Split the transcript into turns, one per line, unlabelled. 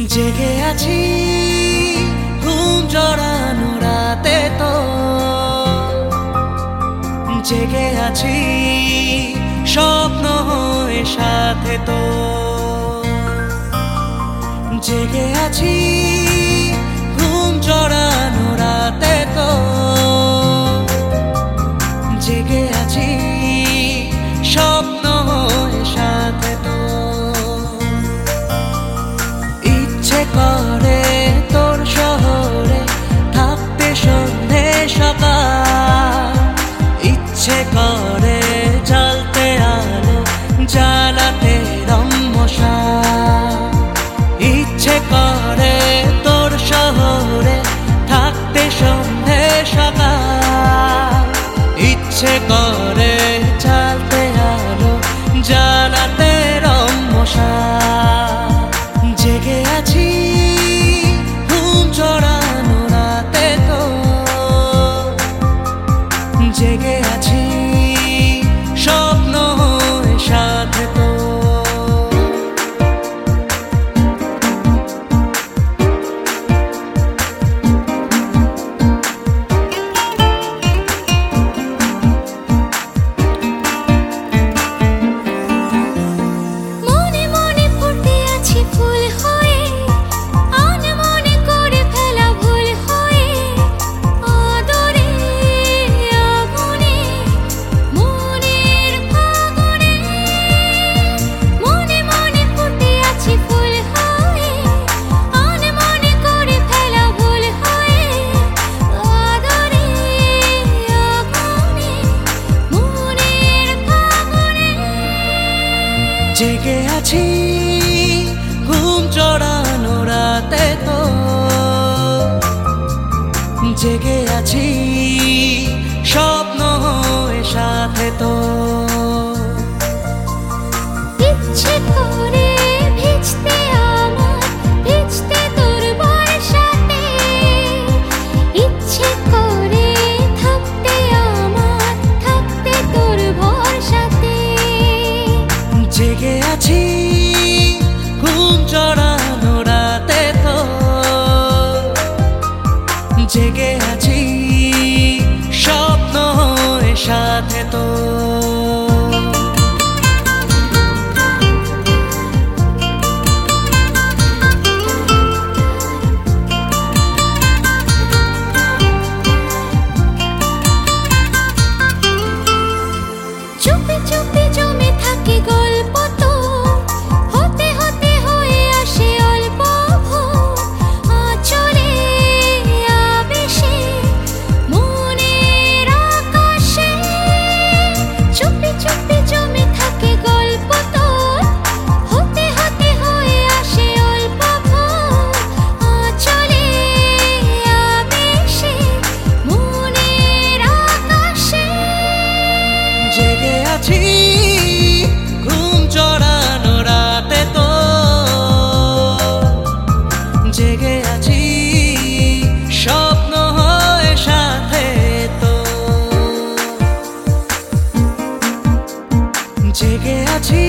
জেগে আছি ঘুম জড়ানো রাতে তো, জেগে আছি স্বপ্ন হয়ে সাথে তো, জেগে আছি ঘুম জড়ানো রাতে তো, জেগে আছি স্বপ্ন হয়ে সাথে তো। ইচ্ছে করে তোর শহরে থাকতে সন্ধে সকাল, ইচ্ছে করে জ্বালতে আলো জ্বালাতে রমশা, ইচ্ছে করে তোর শহরে থাকতে সন্ধে সকাল, ইচ্ছে করে জ্বালতে আলো জ্বালাতে রমশা। জেগে আছি ঘুম জড়ানো রাতে তো, জেগে আছি স্বপ্ন হয়ে সাথে তো। জেগে আছি ঘুম জড়ানো রাতে তো, জেগে আছি স্বপ্ন হয়ে সাথে তো।
ইচ্ছে করে ভিজতে আমার ভিজতে তোর বর্ষাতে, ইচ্ছে করে থাকতে আমার থাকতে তোর ভরসাতে।
জেগে আছি ঘুম জড়ানো রাতে তো, জেগে আছি স্বপ্ন হয়ে সাথে তো।
চুপি চুপি জমে থাকে গল্প তো, হতে হতে হয়ে আসে অল্প ভোর। আঁচলে আবেশে মনের আকাশে, চুপি চুপি জমে থাকে গল্প তো, হতে হতে হয়ে আসে অল্প ভোর। আঁচলে আবেশে মনের আকাশে।
জেগে আছি ঘুম জড়ানো রাতে তো, জেগে আছি স্বপ্ন হয়ে সাথে তো, জেগে আছি